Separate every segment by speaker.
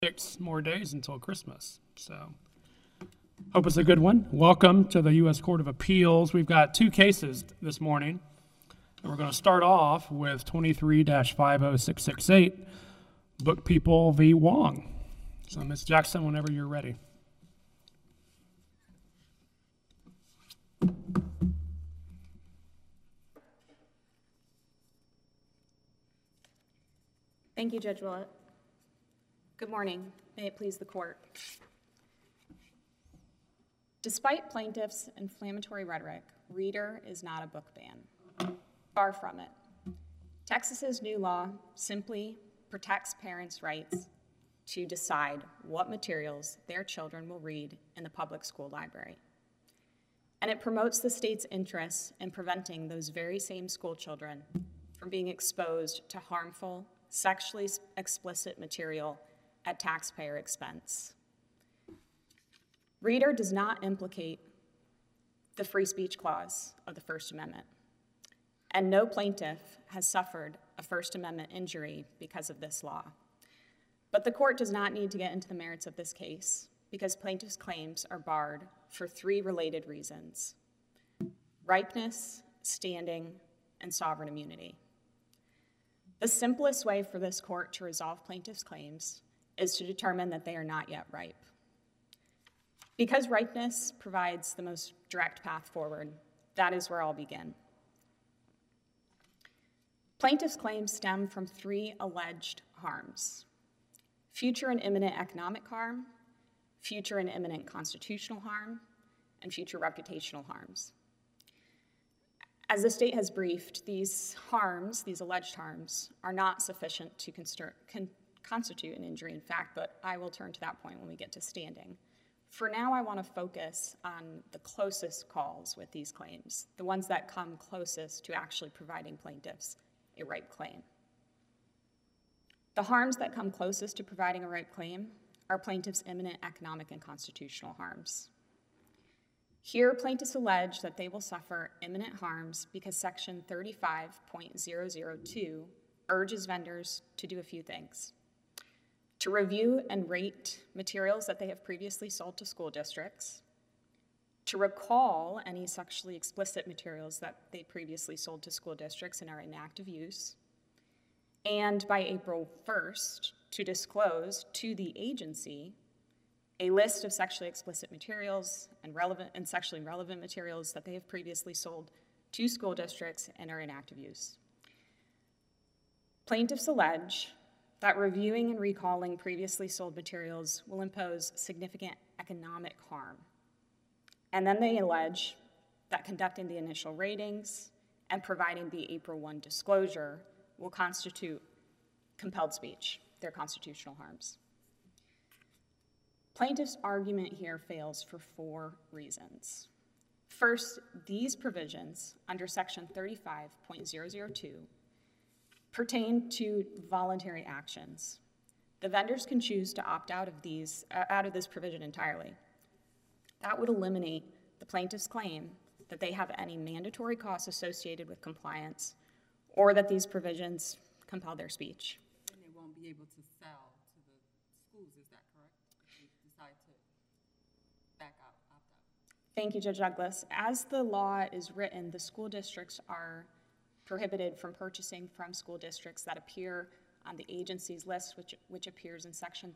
Speaker 1: 6 more days until Christmas. So hope it's a good one. Welcome to the U.S. Court of Appeals. We've got two cases this morning. And we're going to start off with 23-50668, Book People v. Wong. So Ms. Jackson, whenever you're ready.
Speaker 2: Thank you, Judge Willett. Good morning. May it please the court. Despite plaintiffs' inflammatory rhetoric, Reader is not a book ban. Far from it. Texas's new law simply protects parents' rights to decide what materials their children will read in the public school library. And it promotes the state's interests in preventing those very same school children from being exposed to harmful, sexually explicit material at taxpayer expense. Reader does not implicate the free speech clause of the First Amendment, and no plaintiff has suffered a First Amendment injury because of this law. But the court does not need to get into the merits of this case because plaintiff's claims are barred for three related reasons: ripeness, standing, and sovereign immunity. The simplest way for this court to resolve plaintiff's claims is to determine that they are not yet ripe. Because ripeness provides the most direct path forward, that is where I'll begin. Plaintiff's claims stem from three alleged harms: future and imminent economic harm, future and imminent constitutional harm, and future reputational harms. As the state has briefed, these harms, these alleged harms, are not sufficient to constitute an injury in fact, but I will turn to that point when we get to standing. For now, I want to focus on the closest calls with these claims, the ones that come closest to actually providing plaintiffs a ripe claim. The harms that come closest to providing a ripe claim are plaintiffs' imminent economic and constitutional harms. Here, plaintiffs allege that they will suffer imminent harms because Section 35.002 urges vendors to do a few things: to review and rate materials that they have previously sold to school districts, to recall any sexually explicit materials that they previously sold to school districts and are in active use, and by April 1st, to disclose to the agency a list of sexually explicit materials and sexually relevant materials that they have previously sold to school districts and are in active use. Plaintiffs allege that reviewing and recalling previously sold materials will impose significant economic harm. And then they allege that conducting the initial ratings and providing the April 1 disclosure will constitute compelled speech, their constitutional harms. Plaintiff's argument here fails for four reasons. First, these provisions under Section 35.002 pertain to voluntary actions. The vendors can choose to opt out of this provision entirely. That would eliminate the plaintiff's claim that they have any mandatory costs associated with compliance or that these provisions compel their speech.
Speaker 3: And they won't be able to sell to the schools, is that correct? If they decide to back out, opt out.
Speaker 2: Thank you, Judge Douglas. As the law is written, the school districts are prohibited from purchasing from school districts that appear on the agency's list, which appears in Section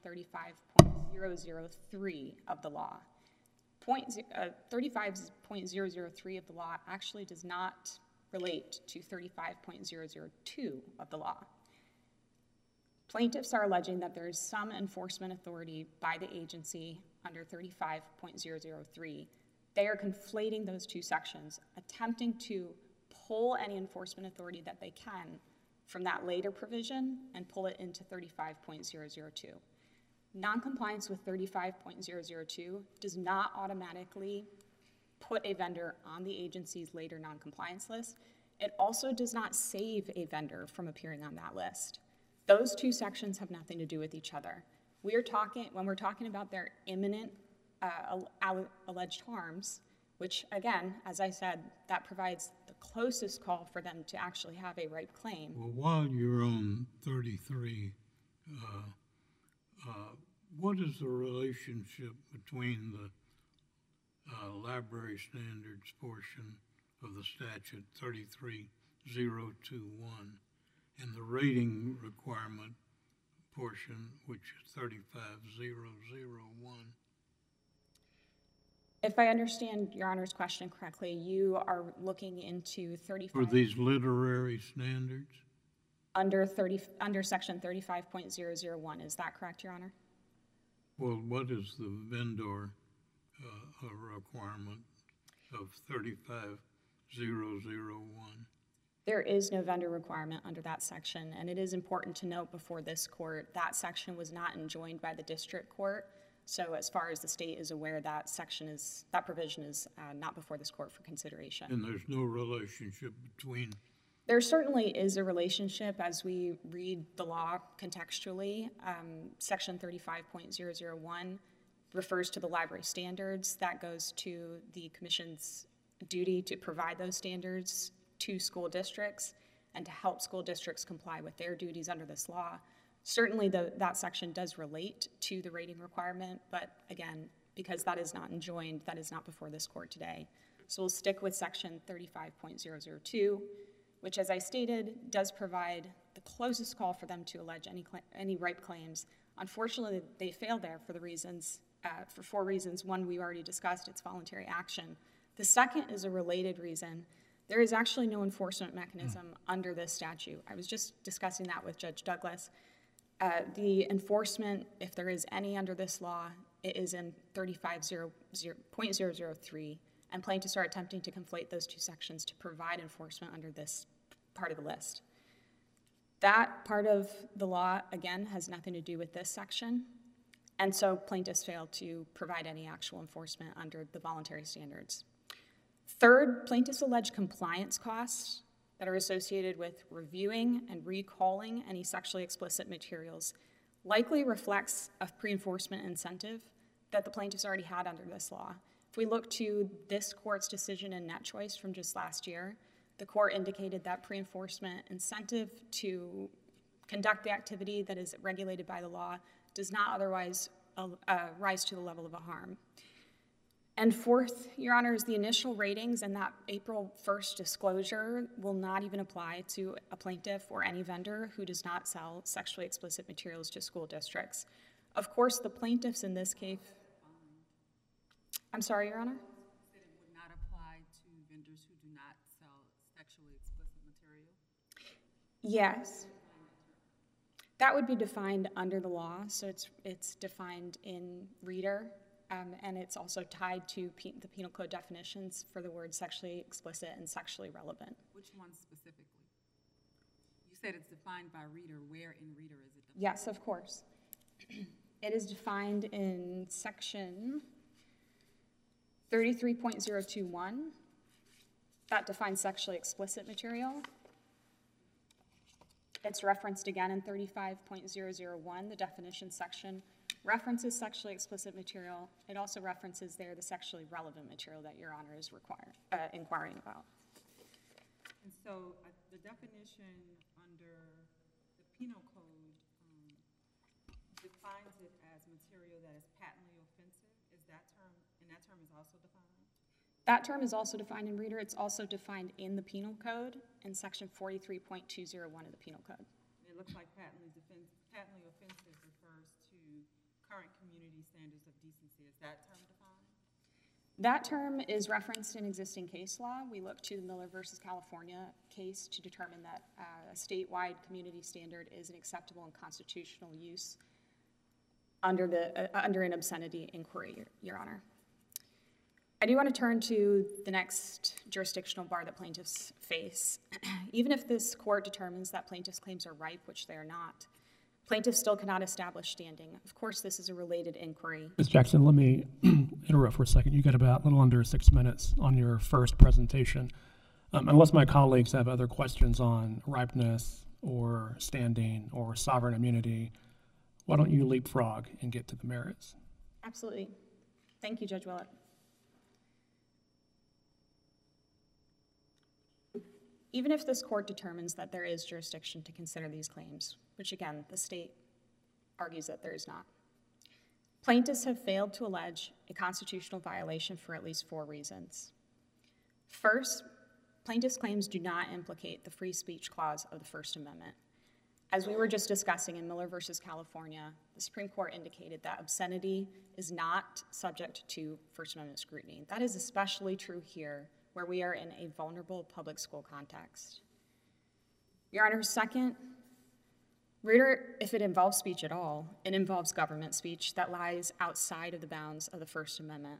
Speaker 2: 35.003 of the law. 35.003 of the law actually does not relate to 35.002 of the law. Plaintiffs are alleging that there is some enforcement authority by the agency under 35.003. They are conflating those two sections, attempting to pull any enforcement authority that they can from that later provision and pull it into 35.002. Noncompliance with 35.002 does not automatically put a vendor on the agency's later noncompliance list. It also does not save a vendor from appearing on that list. Those two sections have nothing to do with each other. When we're talking about their imminent alleged harms, which again, as I said, that provides the closest call for them to actually have a ripe claim.
Speaker 4: Well, while you're on 33, What is the relationship between the library standards portion of the statute 33021 and the rating requirement portion, which is 35001?
Speaker 2: If I understand Your Honor's question correctly, you are looking into
Speaker 4: For
Speaker 2: 35,
Speaker 4: these literary standards?
Speaker 2: under section 35.001, is that correct, Your Honor?
Speaker 4: Well, what is the vendor requirement of 35001?
Speaker 2: There is no vendor requirement under that section, and it is important to note before this court, that section was not enjoined by the district court. So as far as the state is aware, that provision is not before this court for consideration.
Speaker 4: And there's no relationship between,
Speaker 2: There certainly is a relationship as we read the law contextually. Section 35.001 refers to the library standards. That goes to the commission's duty to provide those standards to school districts and to help school districts comply with their duties under this law. Certainly that section does relate to the rating requirement, but again, because that is not enjoined, that is not before this court today. So we'll stick with section 35.002, which, as I stated, does provide the closest call for them to allege any ripe claims. Unfortunately, they fail there for four reasons. One, we already discussed, it's voluntary action. The second is a related reason. There is actually no enforcement mechanism under this statute. I was just discussing that with Judge Douglas. The enforcement, if there is any under this law, it is in 35.003, and plaintiffs are attempting to conflate those two sections to provide enforcement under this part of the list. That part of the law, again, has nothing to do with this section, and so plaintiffs failed to provide any actual enforcement under the voluntary standards. Third, plaintiffs allege compliance costs that are associated with reviewing and recalling any sexually explicit materials likely reflects a pre-enforcement incentive that the plaintiffs already had under this law. If we look to this court's decision in Net Choice from just last year, the court indicated that pre-enforcement incentive to conduct the activity that is regulated by the law does not otherwise rise to the level of a harm. And fourth, Your Honors, the initial ratings and that April 1st disclosure will not even apply to a plaintiff or any vendor who does not sell sexually explicit materials to school districts. Of course, the plaintiffs in this case, I'm sorry, Your Honor?
Speaker 3: Said it would not apply to vendors who do not sell sexually explicit material?
Speaker 2: Yes. That would be defined under the law, so it's defined in Reader. And it's also tied to the penal code definitions for the words sexually explicit and sexually relevant.
Speaker 3: Which one specifically? You said it's defined by Reader. Where in Reader is it defined?
Speaker 2: Yes, of course. It is defined in section 33.021. That defines sexually explicit material. It's referenced again in 35.001, the definition section references sexually explicit material. It also references there the sexually relevant material that Your Honor is inquiring about.
Speaker 3: And so the definition under the penal code defines it as material that is patently offensive. Is that term, and that term is also defined?
Speaker 2: That term is also defined in Reader. It's also defined in the penal code in section 43.201 of the penal code.
Speaker 3: It looks like patently offensive refers to current community standards of decency. Is that term defined?
Speaker 2: That term is referenced in existing case law. We look to the Miller versus California case to determine that a statewide community standard is an acceptable and constitutional use under an obscenity inquiry, Your Honor. I do want to turn to the next jurisdictional bar that plaintiffs face. Even if this court determines that plaintiffs' claims are ripe, which they are not, plaintiffs still cannot establish standing. Of course, this is a related inquiry.
Speaker 1: Ms. Jackson, let me interrupt for a second. You got about a little under 6 minutes on your first presentation. Unless my colleagues have other questions on ripeness or standing or sovereign immunity, why don't you leapfrog and get to the merits?
Speaker 2: Absolutely. Thank you, Judge Willett. Even if this court determines that there is jurisdiction to consider these claims, which again, the state argues that there is not, Plaintiffs have failed to allege a constitutional violation for at least 4 reasons. First, plaintiffs' claims do not implicate the free speech clause of the First Amendment. As we were just discussing in Miller versus California, the Supreme Court indicated that obscenity is not subject to First Amendment scrutiny. That is especially true here, where we are in a vulnerable public school context. Your Honor, second, Reader, if it involves speech at all, it involves government speech that lies outside of the bounds of the First Amendment.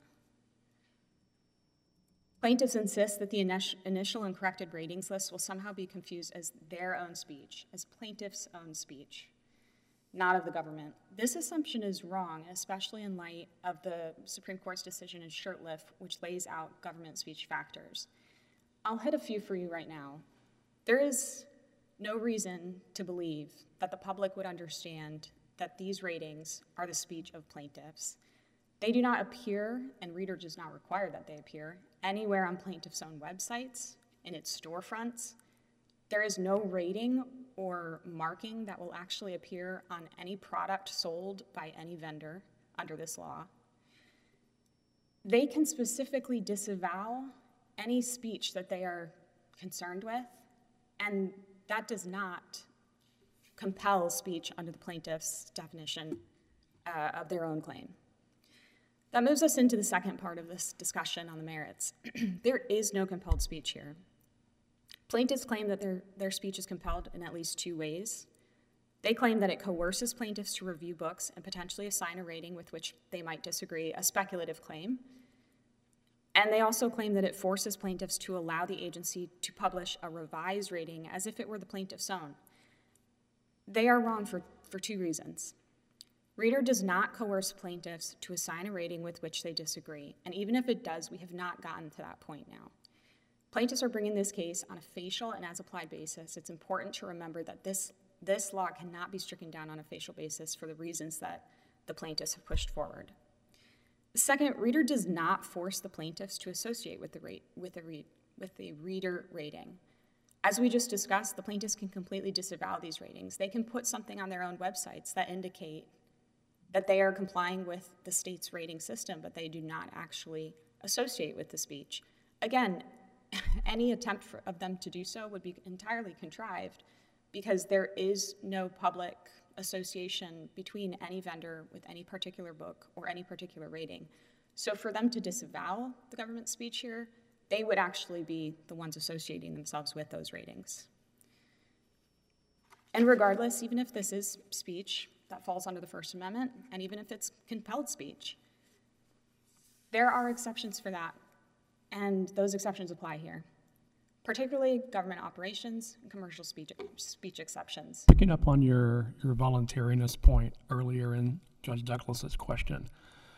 Speaker 2: Plaintiffs insist that the initial and corrected ratings list will somehow be confused as their own speech, as plaintiffs' own speech, not of the government. This assumption is wrong, especially in light of the Supreme Court's decision in Shurtleff, which lays out government speech factors. I'll hit a few for you right now. There is no reason to believe that the public would understand that these ratings are the speech of plaintiffs. They do not appear, and Reader does not require that they appear, anywhere on plaintiffs' own websites, in its storefronts. There is no rating or marking that will actually appear on any product sold by any vendor under this law. They can specifically disavow any speech that they are concerned with, and that does not compel speech under the plaintiff's definition of their own claim. That moves us into the second part of this discussion on the merits. There is no compelled speech here. Plaintiffs claim that their speech is compelled in at least 2 ways. They claim that it coerces plaintiffs to review books and potentially assign a rating with which they might disagree, a speculative claim. And they also claim that it forces plaintiffs to allow the agency to publish a revised rating as if it were the plaintiff's own. They are wrong for 2 reasons. Reader does not coerce plaintiffs to assign a rating with which they disagree, and even if it does, we have not gotten to that point now. Plaintiffs are bringing this case on a facial and as-applied basis. It's important to remember that this law cannot be stricken down on a facial basis for the reasons that the plaintiffs have pushed forward. Second, Reader does not force the plaintiffs to associate with the Reader rating. As we just discussed, the plaintiffs can completely disavow these ratings. They can put something on their own websites that indicate that they are complying with the state's rating system, but they do not actually associate with the speech. Again, any attempt of them to do so would be entirely contrived because there is no public association between any vendor with any particular book or any particular rating. So for them to disavow the government speech here, they would actually be the ones associating themselves with those ratings. And regardless, even if this is speech that falls under the First Amendment, and even if it's compelled speech, there are exceptions for that, and those exceptions apply here, particularly government operations and commercial speech exceptions.
Speaker 1: Picking up on your voluntariness point earlier in Judge Douglas's question,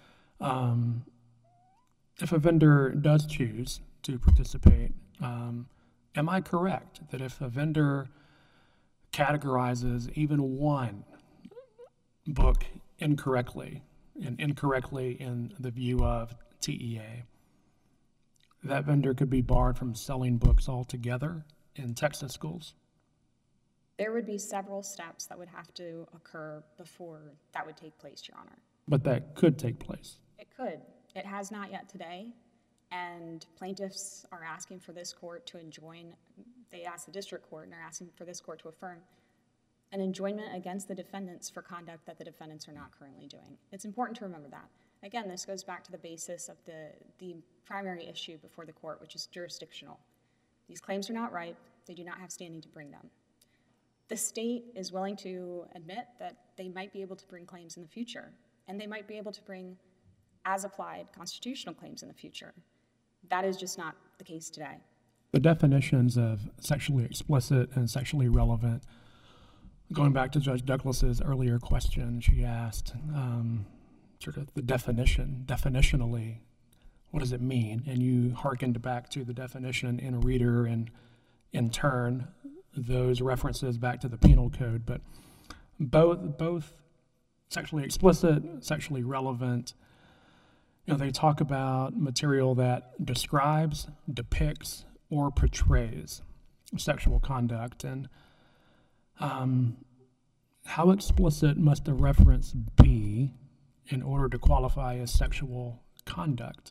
Speaker 1: if a vendor does choose to participate, am I correct that if a vendor categorizes even one book incorrectly, and incorrectly in the view of TEA, that vendor could be barred from selling books altogether in Texas schools?
Speaker 2: There would be several steps that would have to occur before that would take place, Your Honor.
Speaker 1: But that could take place.
Speaker 2: It could. It has not yet today, and plaintiffs are asking for this court to enjoin, they asked the district court and are asking for this court to affirm an enjoinment against the defendants for conduct that the defendants are not currently doing. It's important to remember that. Again, this goes back to the basis of the primary issue before the court, which is jurisdictional. These claims are not ripe. They do not have standing to bring them. The state is willing to admit that they might be able to bring claims in the future, and they might be able to bring as-applied constitutional claims in the future. That is just not the case today.
Speaker 1: The definitions of sexually explicit and sexually relevant, going back to Judge Douglas's earlier question, she asked sort of the definition, definitionally, what does it mean? And you hearkened back to the definition in Reader and in turn those references back to the penal code. But both sexually explicit, sexually relevant, they talk about material that describes, depicts, or portrays sexual conduct. And how explicit must the reference be in order to qualify as sexual conduct?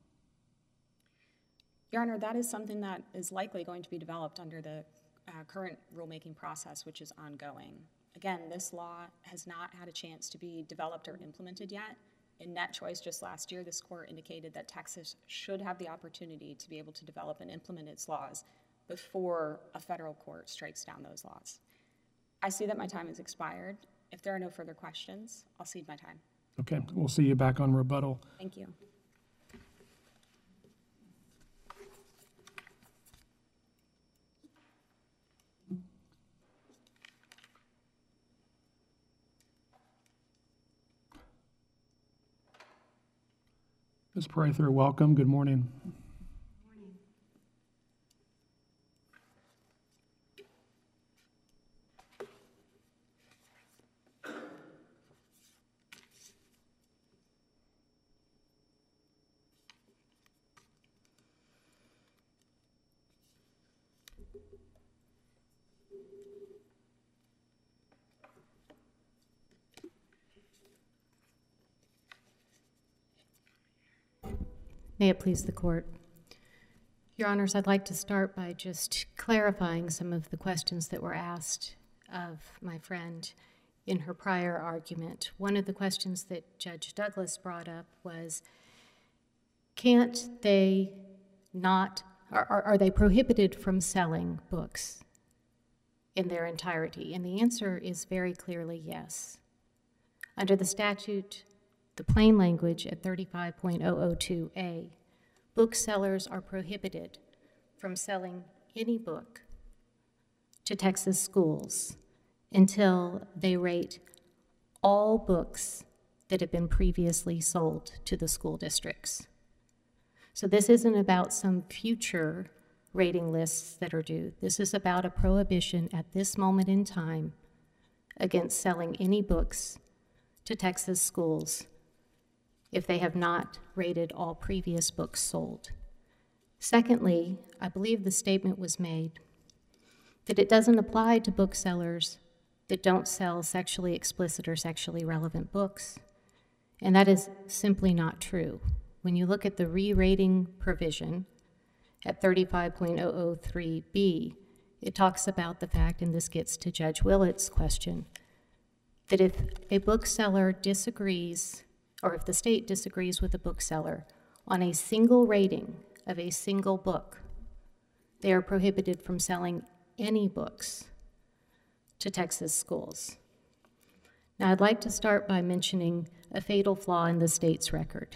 Speaker 2: Your Honor, that is something that is likely going to be developed under the current rulemaking process, which is ongoing. Again, this law has not had a chance to be developed or implemented yet. In Net Choice just last year, this court indicated that Texas should have the opportunity to be able to develop and implement its laws before a federal court strikes down those laws. I see that my time has expired. If there are no further questions, I'll cede my time.
Speaker 1: Okay, we'll see you back on rebuttal.
Speaker 2: Thank you.
Speaker 1: Ms. Prather, welcome. Good morning.
Speaker 5: May it please the court. Your Honors, I'd like to start by just clarifying some of the questions that were asked of my friend in her prior argument. One of the questions that Judge Douglas brought up was, can't they not, are they prohibited from selling books in their entirety? And the answer is very clearly yes. Under the statute, the plain language at 35.002A, booksellers are prohibited from selling any book to Texas schools until they rate all books that have been previously sold to the school districts. So this isn't about some future rating lists that are due. This is about a prohibition at this moment in time against selling any books to Texas schools if they have not rated all previous books sold. Secondly, I believe the statement was made that it doesn't apply to booksellers that don't sell sexually explicit or sexually relevant books, and that is simply not true. When you look at the re-rating provision at 35.003B, it talks about the fact, and this gets to Judge Willett's question, that if a bookseller disagrees, or if the state disagrees with a bookseller on a single rating of a single book, they are prohibited from selling any books to Texas schools. Now, I'd like to start by mentioning a fatal flaw in the state's record.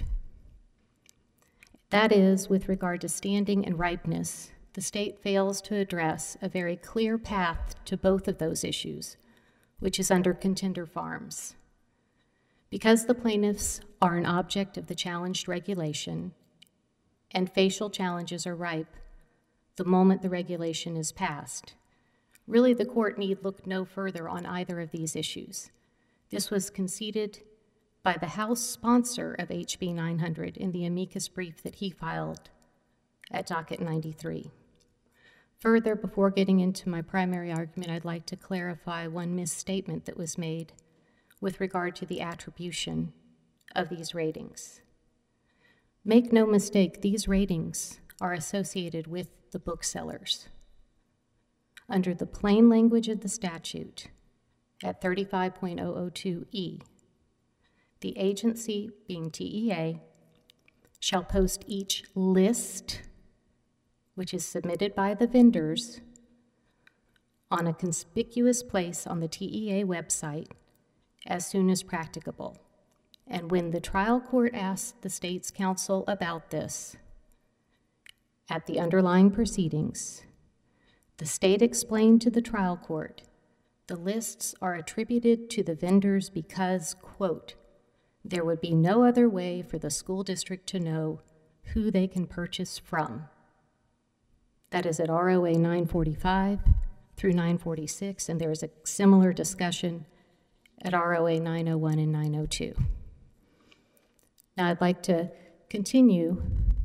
Speaker 5: That is, with regard to standing and ripeness, the state fails to address a very clear path to both of those issues, which is under Contender Farms. Because the plaintiffs are an object of the challenged regulation and facial challenges are ripe the moment the regulation is passed, really the court need look no further on either of these issues. This was conceded by the House sponsor of HB 900 in the amicus brief that he filed at docket 93. Further, before getting into my primary argument, I'd like to clarify one misstatement that was made with regard to the attribution of these ratings. Make no mistake, these ratings are associated with the booksellers. Under the plain language of the statute at 35.002E, the agency, being TEA, shall post each list, which is submitted by the vendors, on a conspicuous place on the TEA website as soon as practicable. And when the trial court asked the state's counsel about this at the underlying proceedings, the state explained to the trial court the lists are attributed to the vendors because, quote, there would be no other way for the school district to know who they can purchase from. That is at ROA 945 through 946, and there is a similar discussion at ROA 901 and 902. Now I'd like to continue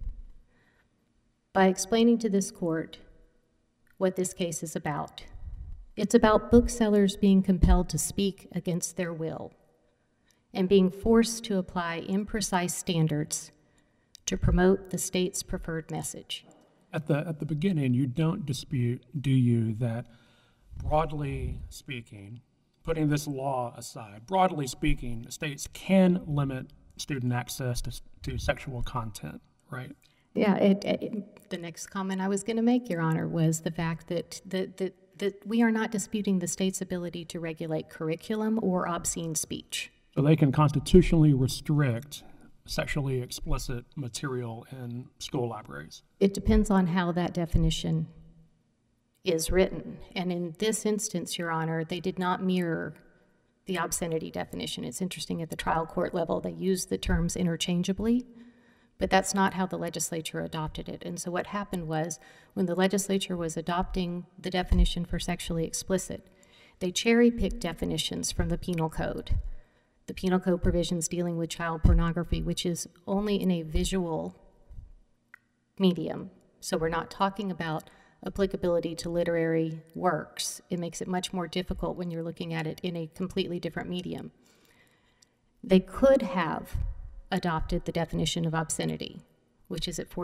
Speaker 5: by explaining to this court what this case is about. It's about booksellers being compelled to speak against their will. and being forced to apply imprecise standards to promote the state's preferred message.
Speaker 1: At the beginning, you don't dispute, do you, that broadly speaking, putting this law aside, broadly speaking, states can limit student access to sexual content, right?
Speaker 5: Yeah, the next comment I was going to make, Your Honor, was the fact that we are not disputing the state's ability to regulate curriculum or obscene speech.
Speaker 1: So they can constitutionally restrict sexually explicit material in school libraries.
Speaker 5: It depends on how that definition is written. And in this instance, Your Honor, they did not mirror the obscenity definition. It's interesting, at the trial court level, they used the terms interchangeably, but that's not how the legislature adopted it. And so what happened was, when the legislature was adopting the definition for sexually explicit, they cherry-picked definitions from the penal code. The penal code provisions dealing with child pornography, which is only in a visual medium. So we're not talking about applicability to literary works. It makes it much more difficult when you're looking at it in a completely different medium. They could have adopted the definition of obscenity, which is at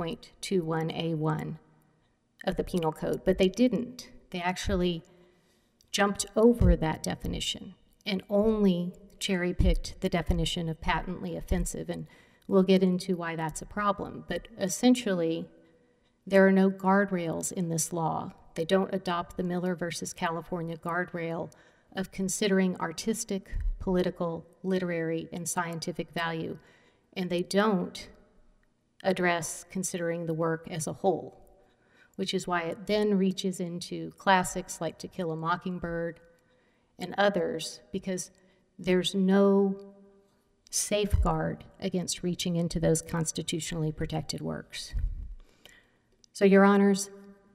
Speaker 5: 43.21A1 of the penal code, but they didn't. They actually jumped over that definition and only cherry-picked the definition of patently offensive, and we'll get into why that's a problem. But essentially, there are no guardrails in this law. They don't adopt the Miller versus California guardrail of considering artistic, political, literary, and scientific value, and they don't address considering the work as a whole, which is why it then reaches into classics like To Kill a Mockingbird and others, because there's no safeguard against reaching into those constitutionally protected works. So, Your Honors,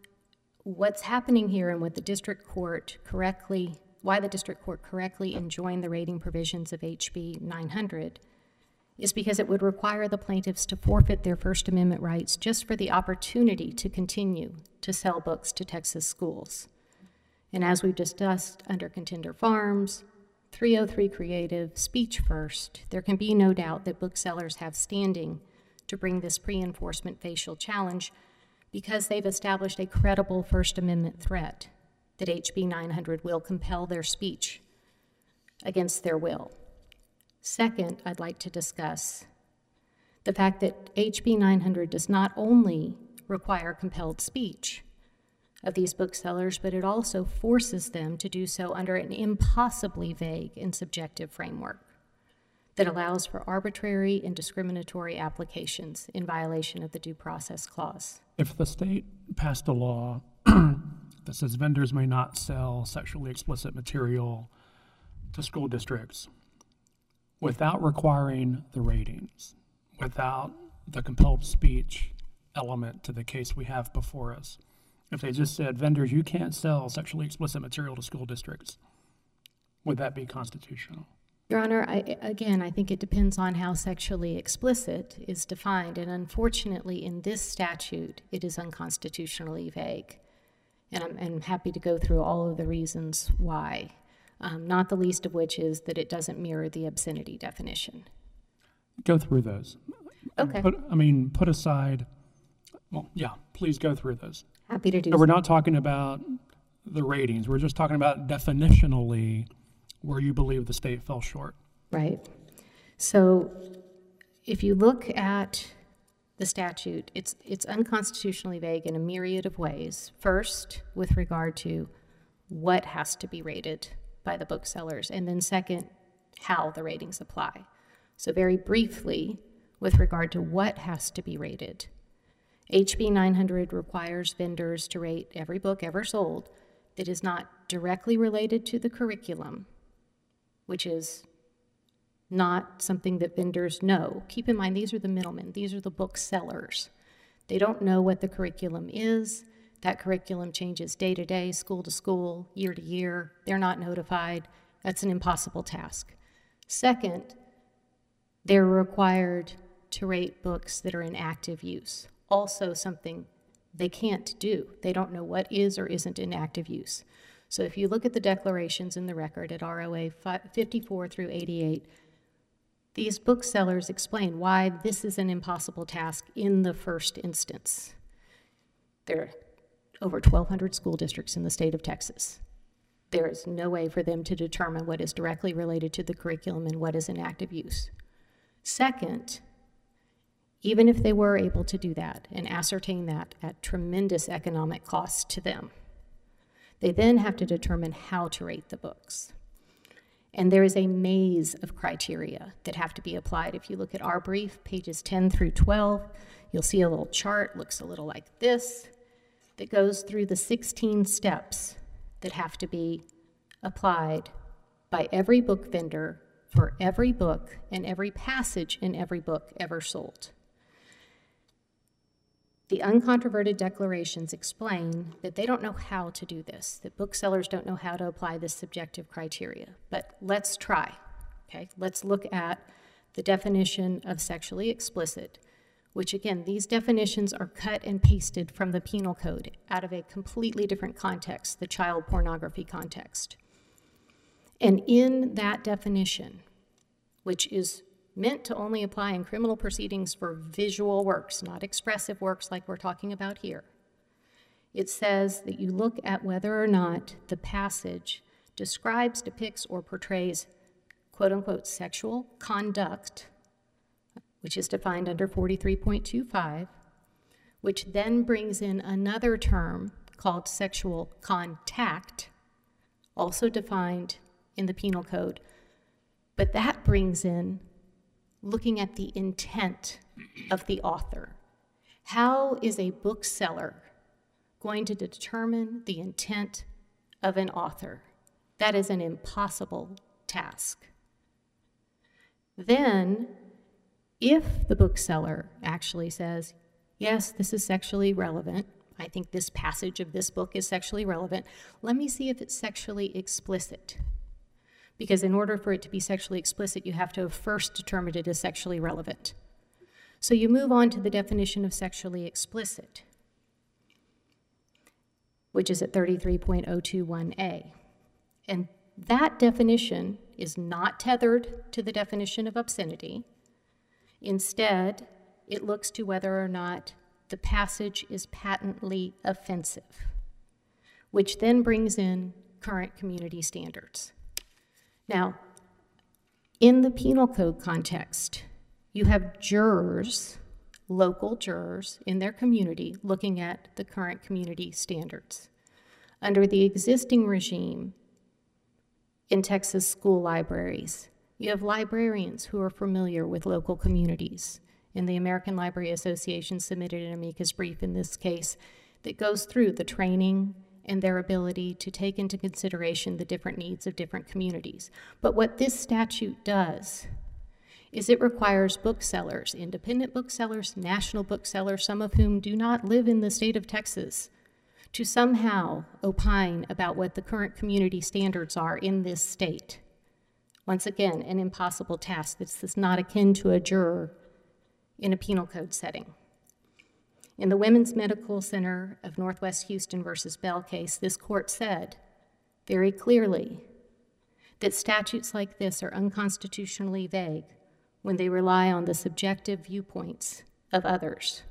Speaker 5: what's happening here and what the district court correctly, why the district court correctly enjoined the rating provisions of HB 900 is because it would require the plaintiffs to forfeit their First Amendment rights just for the opportunity to continue to sell books to Texas schools. And as we've discussed under Contender Farms, 303 Creative, Speech First, there can be no doubt that booksellers have standing to bring this pre-enforcement facial challenge because they've established a credible First Amendment threat that HB 900 will compel their speech against their will. Second, I'd like to discuss the fact that HB 900 does not only require compelled speech of these booksellers, but it also forces them to do so under an impossibly vague and subjective framework that allows for arbitrary and discriminatory applications in violation of the Due Process Clause.
Speaker 1: If the state passed a law that says vendors may not sell sexually explicit material to school districts without requiring the ratings, without the compelled speech element to the case we have before us, if they just said, vendors, you can't sell sexually explicit material to school districts, would that be constitutional?
Speaker 5: Your Honor, I think it depends on how sexually explicit is defined, and unfortunately in this statute, it is unconstitutionally vague. And I'm happy to go through all of the reasons why, not the least of which is that it doesn't mirror the obscenity definition.
Speaker 1: Go through those.
Speaker 5: Okay.
Speaker 1: Put aside, well, yeah, please go through those.
Speaker 5: Happy to do
Speaker 1: So
Speaker 5: so.
Speaker 1: we're not talking about the ratings. We're just talking about definitionally where you believe the state fell short.
Speaker 5: Right. So if you look at the statute, it's unconstitutionally vague in a myriad of ways. First, with regard to what has to be rated by the booksellers, and then second, how the ratings apply. So very briefly, with regard to what has to be rated, HB 900 requires vendors to rate every book ever sold that is not directly related to the curriculum, which is not something that vendors know. Keep in mind, these are the middlemen. These are the booksellers. They don't know what the curriculum is. That curriculum changes day to day, school to school, year to year. They're not notified. That's an impossible task. Second, they're required to rate books that are in active use. Also something they can't do. They don't know what is or isn't in active use. So if you look at the declarations in the record at ROA 54 through 88, These booksellers explain why this is an impossible task in the first instance. There are over 1,200 school districts in the state of Texas. There is no way for them to determine what is directly related to the curriculum and what is in active use. Second, even if they were able to do that and ascertain that at tremendous economic cost to them, they then have to determine how to rate the books. And there is a maze of criteria that have to be applied. If you look at our brief, pages 10 through 12, you'll see a little chart, looks a little like this, that goes through the 16 steps that have to be applied by every book vendor for every book and every passage in every book ever sold. The uncontroverted declarations explain that they don't know how to do this, that booksellers don't know how to apply this subjective criteria. But let's try, okay? Let's look at the definition of sexually explicit, which again, these definitions are cut and pasted from the penal code out of a completely different context, the child pornography context. And in that definition, which is meant to only apply in criminal proceedings for visual works, not expressive works like we're talking about here, it says that you look at whether or not the passage describes, depicts, or portrays quote-unquote sexual conduct, which is defined under 43.25, which then brings in another term called sexual contact, also defined in the penal code. But that brings in looking at the intent of the author. How is a bookseller going to determine the intent of an author? That is an impossible task. Then, if the bookseller actually says, yes, this is sexually relevant, I think this passage of this book is sexually relevant, let me see if it's sexually explicit. Because in order for it to be sexually explicit, you have to have first determined it as sexually relevant. So you move on to the definition of sexually explicit, which is at 33.021a. And that definition is not tethered to the definition of obscenity. Instead, it looks to whether or not the passage is patently offensive, which then brings in current community standards. Now, in the penal code context, you have jurors, local jurors in their community looking at the current community standards. Under the existing regime in Texas school libraries, you have librarians who are familiar with local communities. And the American Library Association submitted an amicus brief in this case that goes through the training and their ability to take into consideration the different needs of different communities. But what this statute does is it requires booksellers, independent booksellers, national booksellers, some of whom do not live in the state of Texas, to somehow opine about what the current community standards are in this state. Once again, an impossible task. This is not akin to a juror in a penal code setting. In the Women's Medical Center of Northwest Houston versus Bell case, this court said very clearly that statutes like this are unconstitutionally vague when they rely on the subjective viewpoints of others.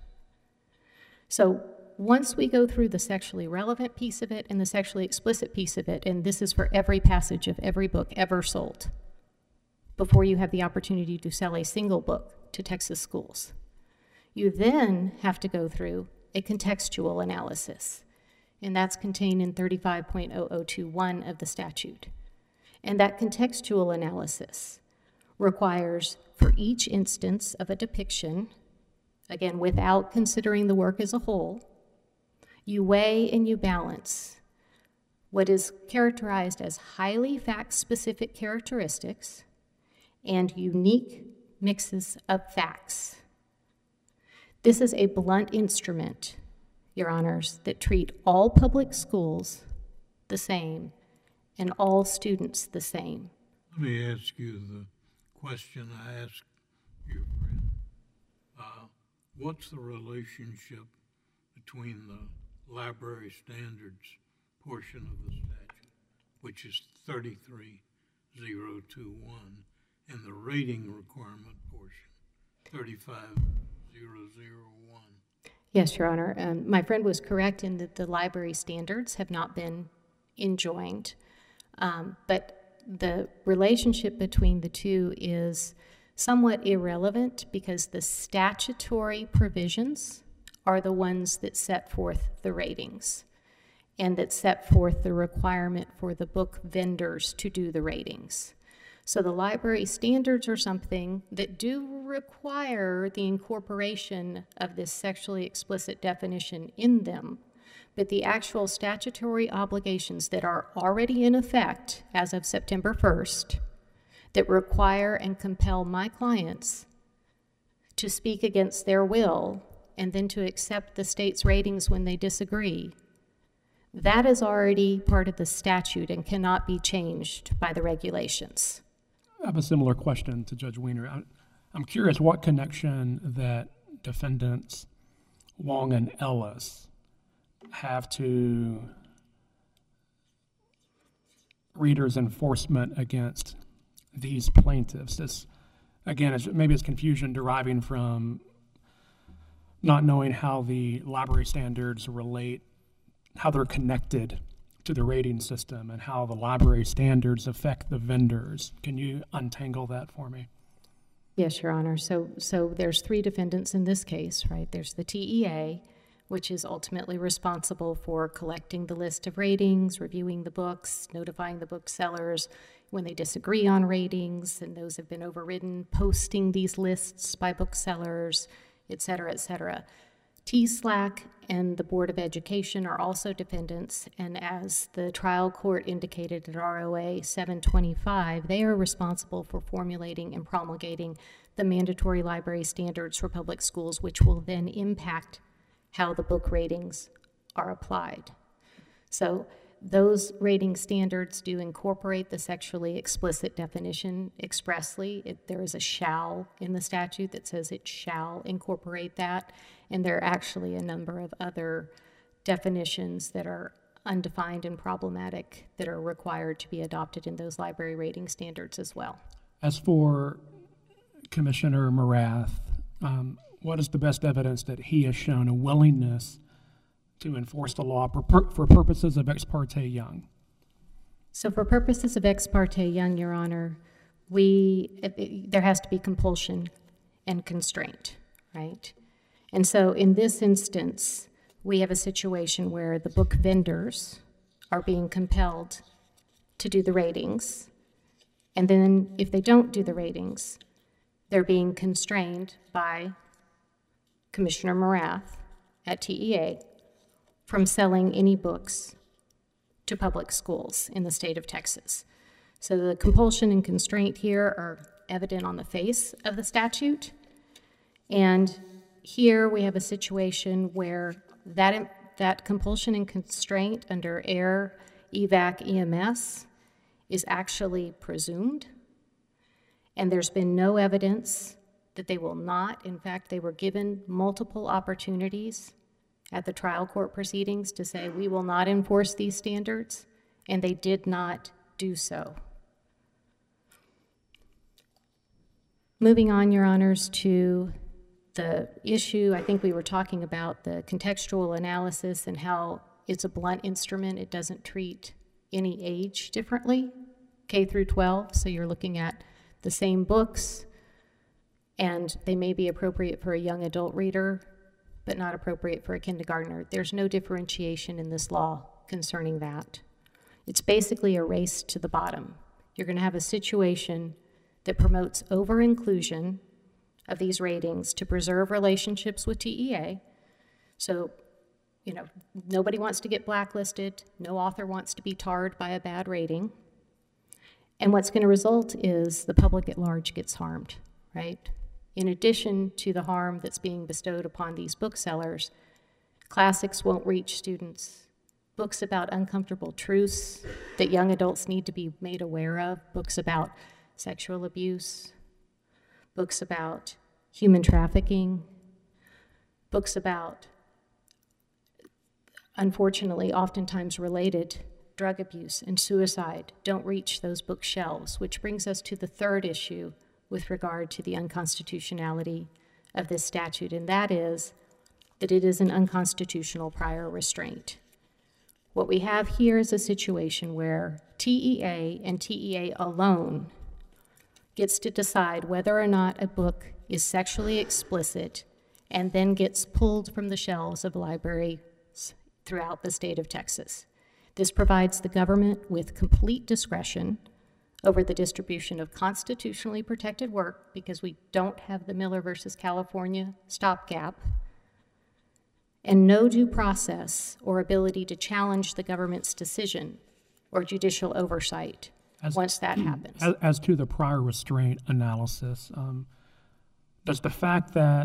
Speaker 5: So once we go through the sexually relevant piece of it and the sexually explicit piece of it, and this is for every passage of every book ever sold, before you have the opportunity to sell a single book to Texas schools, you then have to go through a contextual analysis, and that's contained in 35.0021 of the statute. And that contextual analysis requires, for each instance of a depiction, again, without considering the work as a whole, you weigh and you balance what is characterized as highly fact-specific characteristics and unique mixes of facts. This is a blunt instrument, Your Honors, that treat all public schools the same and all students the same.
Speaker 4: Let me ask you the question I asked your friend. What's the relationship between the library standards portion of the statute, which is 33021, in the rating requirement portion, 35001.
Speaker 5: Yes, Your Honor. My friend was correct in that the library standards have not been enjoined. But the relationship between the two is somewhat irrelevant because the statutory provisions are the ones that set forth the ratings and that set forth the requirement for the book vendors to do the ratings. So the library standards are something that do require the incorporation of this sexually explicit definition in them, but the actual statutory obligations that are already in effect as of September 1st that require and compel my clients to speak against their will and then to accept the state's ratings when they disagree, that is already part of the statute and cannot be changed by the regulations.
Speaker 1: I have a similar question to Judge Wiener. I'm curious what connection that defendants Wong and Ellis have to readers' enforcement against these plaintiffs. This, again, maybe it's confusion deriving from not knowing how the library standards relate, how they're connected to the rating system, and how the library standards affect the vendors. Can you untangle that for me?
Speaker 5: Yes, Your Honor. So there's three defendants in this case, right? There's the TEA, which is ultimately responsible for collecting the list of ratings, reviewing the books, notifying the booksellers when they disagree on ratings, and those have been overridden, posting these lists by booksellers, et cetera, et cetera. TSLAC and the Board of Education are also defendants, and as the trial court indicated at ROA 725, they are responsible for formulating and promulgating the mandatory library standards for public schools, which will then impact how the book ratings are applied. So those rating standards do incorporate the sexually explicit definition expressly. There is a shall in the statute that says it shall incorporate that, and there are actually a number of other definitions that are undefined and problematic that are required to be adopted in those library rating standards as well.
Speaker 1: As for Commissioner Morath, what is the best evidence that he has shown a willingness to enforce the law for purposes of Ex parte Young?
Speaker 5: So for purposes of Ex parte Young, Your Honor, there has to be compulsion and constraint, right? And so in this instance, we have a situation where the book vendors are being compelled to do the ratings, and then if they don't do the ratings, they're being constrained by Commissioner Morath at TEA from selling any books to public schools in the state of Texas. So the compulsion and constraint here are evident on the face of the statute, and here we have a situation where that compulsion and constraint under AIR, EVAC, EMS is actually presumed, and there's been no evidence that they will not. In fact, they were given multiple opportunities at the trial court proceedings to say, we will not enforce these standards, and they did not do so. Moving on, Your Honors, to the issue, I think we were talking about the contextual analysis and how it's a blunt instrument. It doesn't treat any age differently, K through 12, so you're looking at the same books, and they may be appropriate for a young adult reader, but not appropriate for a kindergartner. There's no differentiation in this law concerning that. It's basically a race to the bottom. You're going to have a situation that promotes over-inclusion of these ratings to preserve relationships with TEA. So, nobody wants to get blacklisted. No author wants to be tarred by a bad rating. And what's going to result is the public at large gets harmed, right? In addition to the harm that's being bestowed upon these booksellers, classics won't reach students. Books about uncomfortable truths that young adults need to be made aware of, books about sexual abuse, books about human trafficking, books about, unfortunately, oftentimes related drug abuse, and suicide don't reach those bookshelves, which brings us to the third issue with regard to the unconstitutionality of this statute, and that is that it is an unconstitutional prior restraint. What we have here is a situation where TEA and TEA alone gets to decide whether or not a book is sexually explicit and then gets pulled from the shelves of libraries throughout the state of Texas. This provides the government with complete discretion over the distribution of constitutionally protected work because we don't have the Miller versus California stopgap, and no due process or ability to challenge the government's decision or judicial oversight once that happens.
Speaker 1: As to the prior restraint analysis, does the fact that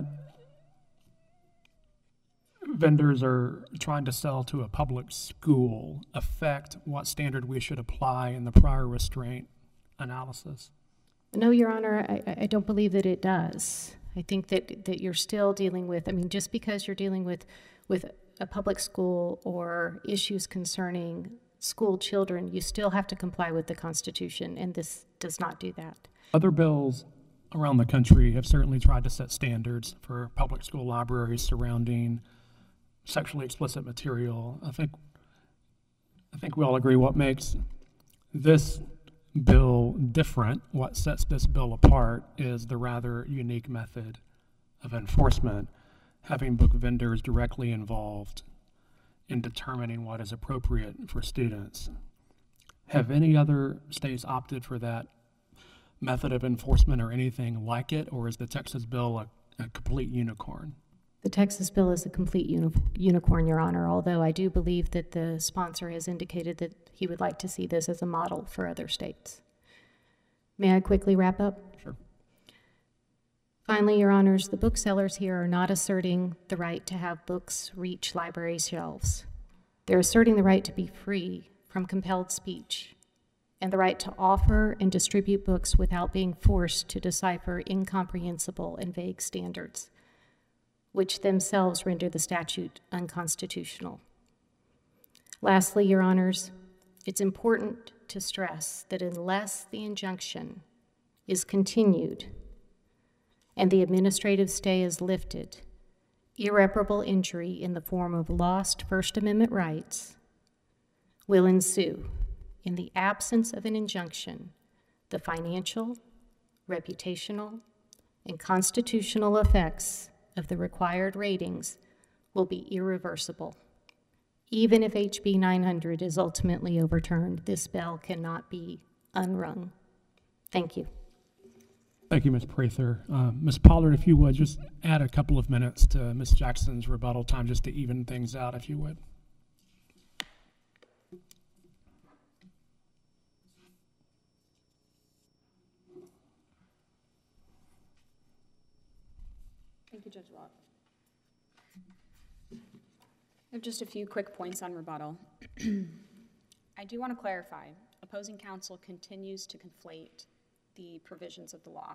Speaker 1: vendors are trying to sell to a public school affect what standard we should apply in the prior restraint analysis?
Speaker 5: No, Your Honor, I don't believe that it does. I think that you're still dealing with, I mean, just because you're dealing with a public school or issues concerning school children, you still have to comply with the Constitution, and this does not do that.
Speaker 1: Other bills around the country have certainly tried to set standards for public school libraries surrounding sexually explicit material. I think we all agree what makes this bill different, what sets this bill apart, is the rather unique method of enforcement, having book vendors directly involved in determining what is appropriate for students. Have any other states opted for that method of enforcement or anything like it, or is the Texas bill a complete unicorn?
Speaker 5: The Texas bill is a complete unicorn, Your Honor, although I do believe that the sponsor has indicated that he would like to see this as a model for other states. May I quickly wrap up?
Speaker 1: Sure.
Speaker 5: Finally, Your Honors, the booksellers here are not asserting the right to have books reach library shelves. They're asserting the right to be free from compelled speech and the right to offer and distribute books without being forced to decipher incomprehensible and vague standards, which themselves render the statute unconstitutional. Lastly, Your Honors, it's important to stress that unless the injunction is continued and the administrative stay is lifted, irreparable injury in the form of lost First Amendment rights will ensue. In the absence of an injunction, the financial, reputational, and constitutional effects of the required ratings will be irreversible. Even if HB 900 is ultimately overturned, this bell cannot be unrung. Thank you.
Speaker 1: Thank you, Ms. Prather. Ms. Pollard, if you would, just add a couple of minutes to Ms. Jackson's rebuttal time just to even things out, if you would.
Speaker 2: Thank you, Judge Watt. I have just a few quick points on rebuttal. I do want to clarify, opposing counsel continues to conflate the provisions of the law.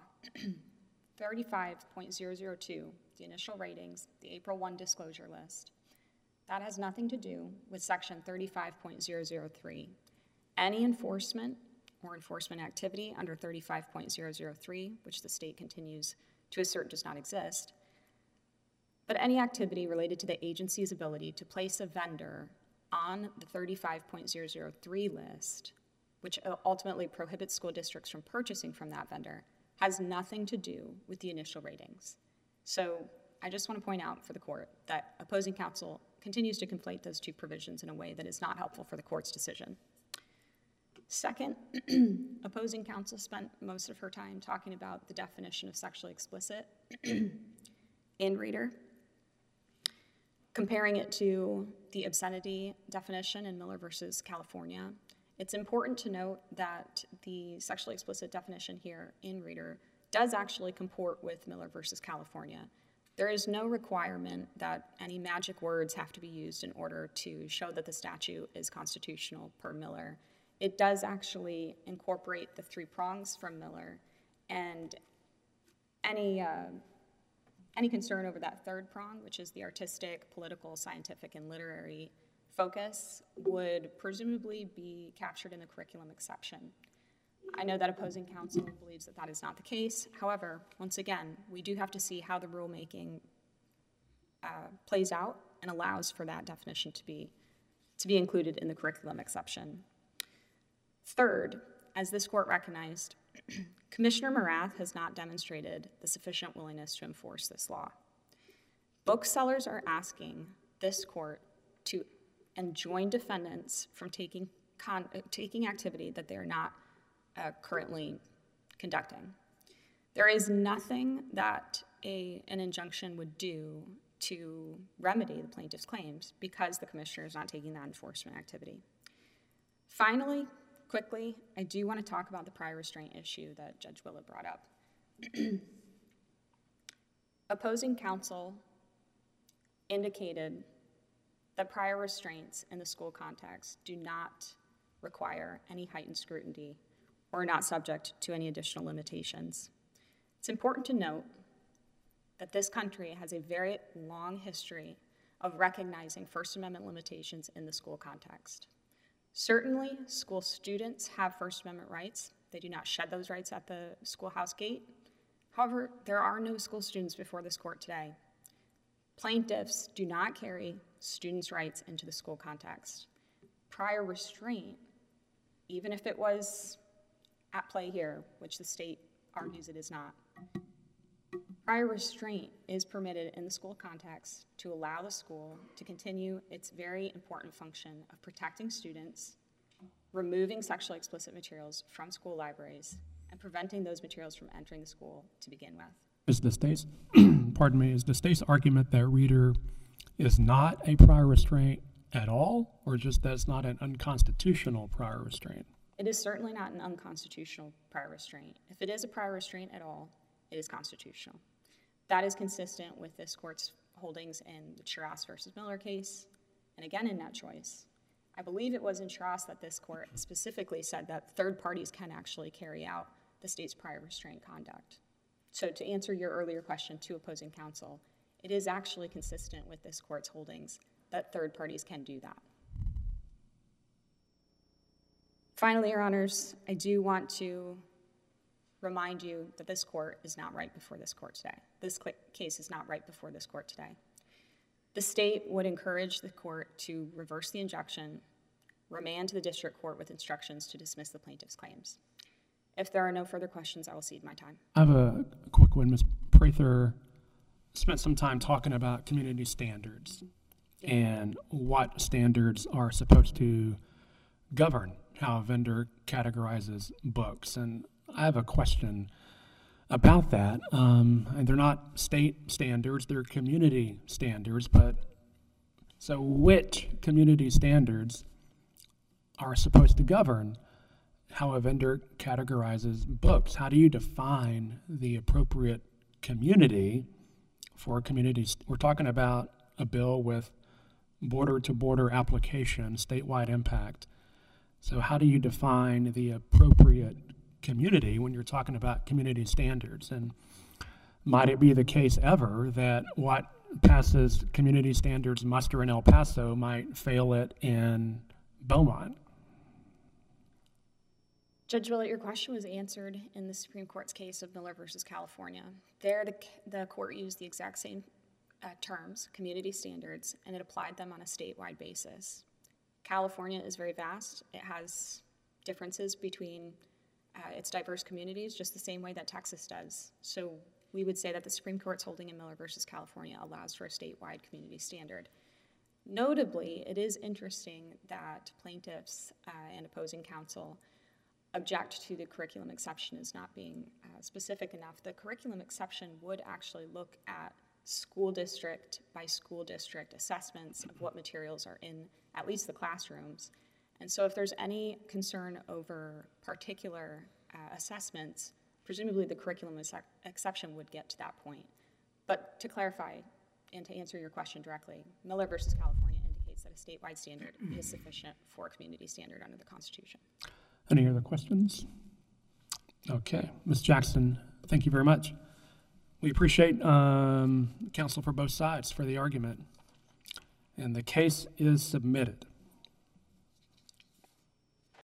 Speaker 2: 35.002, the initial ratings, the April 1 disclosure list, that has nothing to do with section 35.003. Any enforcement or enforcement activity under 35.003, which the state continues to assert does not exist, but any activity related to the agency's ability to place a vendor on the 35.003 list, which ultimately prohibits school districts from purchasing from that vendor, has nothing to do with the initial ratings. So I just want to point out for the court that opposing counsel continues to conflate those two provisions in a way that is not helpful for the court's decision. Second, opposing counsel spent most of her time talking about the definition of sexually explicit in Reader, comparing it to the obscenity definition in Miller versus California. It's important to note that the sexually explicit definition here in Reader does actually comport with Miller versus California. There is no requirement that any magic words have to be used in order to show that the statute is constitutional per Miller. It does actually incorporate the three prongs from Miller, and any concern over that third prong, which is the artistic, political, scientific, and literary focus would presumably be captured in the curriculum exception. I know that opposing counsel believes that that is not the case. However, once again, we do have to see how the rulemaking plays out and allows for that definition to be included in the curriculum exception. Third, as this court recognized, Commissioner Morath has not demonstrated the sufficient willingness to enforce this law. Booksellers are asking this court to enjoin defendants from taking activity that they are not currently conducting. There is nothing that an injunction would do to remedy the plaintiff's claims because the commissioner is not taking that enforcement activity. Finally, quickly, I do want to talk about the prior restraint issue that Judge Willett brought up. Opposing counsel indicated that prior restraints in the school context do not require any heightened scrutiny or are not subject to any additional limitations. It's important to note that this country has a very long history of recognizing First Amendment limitations in the school context. Certainly, school students have First Amendment rights. They do not shed those rights at the schoolhouse gate. However, there are no school students before this court today. Plaintiffs do not carry students' rights into the school context. Prior restraint, even if it was at play here, which the state argues it is not, prior restraint is permitted in the school context to allow the school to continue its very important function of protecting students, removing sexually explicit materials from school libraries, and preventing those materials from entering the school to begin with.
Speaker 1: Is the state's, pardon me, is the state's argument that reader is not a prior restraint at all, or just that it's not an unconstitutional prior restraint?
Speaker 2: It is certainly not an unconstitutional prior restraint. If it is a prior restraint at all, it is constitutional. That is consistent with this court's holdings in the Chiras versus Miller case, and again in Net Choice. I believe it was in Chiras that this court specifically said that third parties can actually carry out the state's prior restraint conduct. So to answer your earlier question to opposing counsel, it is actually consistent with this court's holdings that third parties can do that. Finally, Your Honors, I do want to remind you that this court is not right before this court today. This case is not right before this court today. The state would encourage the court to reverse the injunction, remand to the district court with instructions to dismiss the plaintiff's claims. If there are no further questions, I will cede my time.
Speaker 1: I have a quick one. Ms. Prather spent some time talking about community standards and what standards are supposed to govern how a vendor categorizes books. And I have a question about that. And they're not state standards, they're community standards. But so which community standards are supposed to govern how a vendor categorizes books? How do you define the appropriate community for a community? We're talking about a bill with border-to-border application, statewide impact. So how do you define the appropriate community when you're talking about community standards? And might it be the case ever that what passes community standards muster in El Paso might fail it in Beaumont?
Speaker 2: Judge Willett, your question was answered in the Supreme Court's case of Miller versus California. There, the court used the exact same terms, community standards, and it applied them on a statewide basis. California is very vast. It has differences between its diverse communities, just the same way that Texas does. So we would say that the Supreme Court's holding in Miller versus California allows for a statewide community standard. Notably, it is interesting that plaintiffs and opposing counsel object to the curriculum exception as not being specific enough. The curriculum exception would actually look at school district by school district assessments of what materials are in at least the classrooms. And so if there's any concern over particular assessments, presumably the curriculum exception would get to that point. But to clarify and to answer your question directly, Miller versus California indicates that a statewide standard is sufficient for a community standard under the Constitution.
Speaker 1: Any other questions? Okay, Ms. Jackson, thank you very much. We appreciate counsel for both sides for the argument. and the case is submitted.